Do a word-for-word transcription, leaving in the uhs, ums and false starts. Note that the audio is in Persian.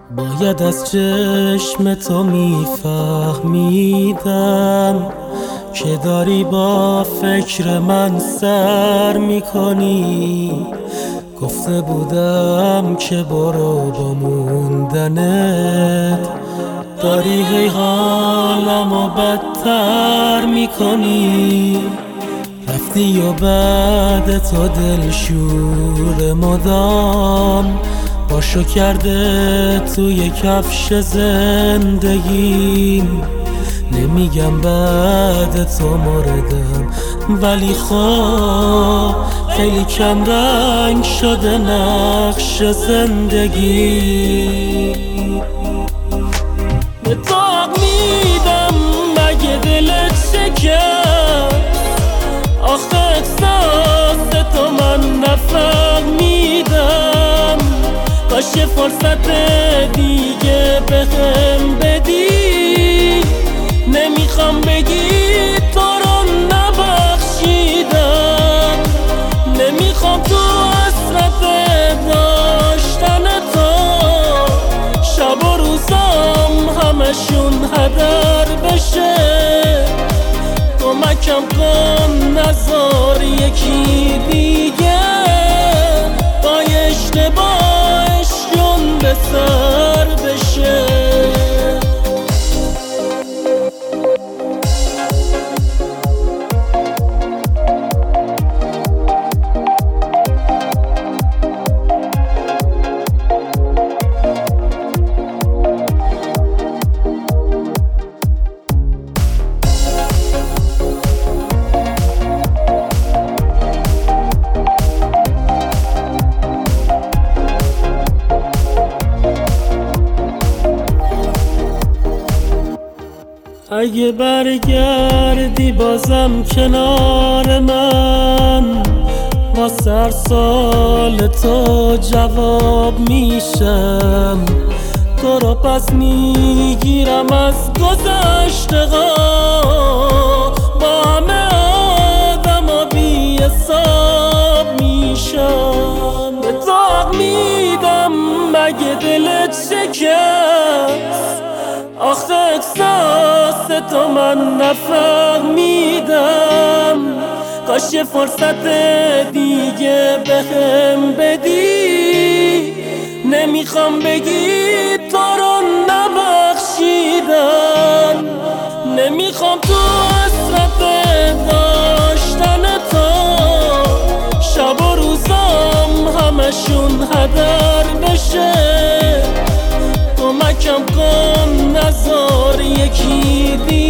باید از چشم تو میفهمیدم که داری با فکر من سر میکنی. گفته بودم که برو با موندنت داری هی حالمو بدتر میکنی. رفتی و بعد تو دلشور مدام باشو کرده توی کفش زندگیم. نمیگم بعد تو مردم، ولی خب خیلی کم رنگ شده نقش زندگی. به داغ میدم مگه دلت شکست، آخه احساس تو من نفهمیدم. کاش یه فرصت دیگه بهم بدی، نمیخوام بگی تو رو نبخشیدم. نمیخوام تو حسرت داشتن تو شب و روزام همشون هدر بشه. کمکم کن نذار یکی دیگه با اشتباهشون به سر بشه. اگه برگردی بازم کنار من، واسه هر سال تو جواب میشم. تو رو پس میگیرم از گذشته ها، با همه آدم ها بی حساب میشم. به داغ میدم مگه دلت شکست، آخه احساس تو من نفهمیدم. کاش یه فرصت دیگه بهم بدی، نمیخوام بگی تو رو نبخشیدم. نمیخوام تو حسرت داشتن تو شب و روزام همشون هدر بشه. کمکم کن نذار یکی دیگه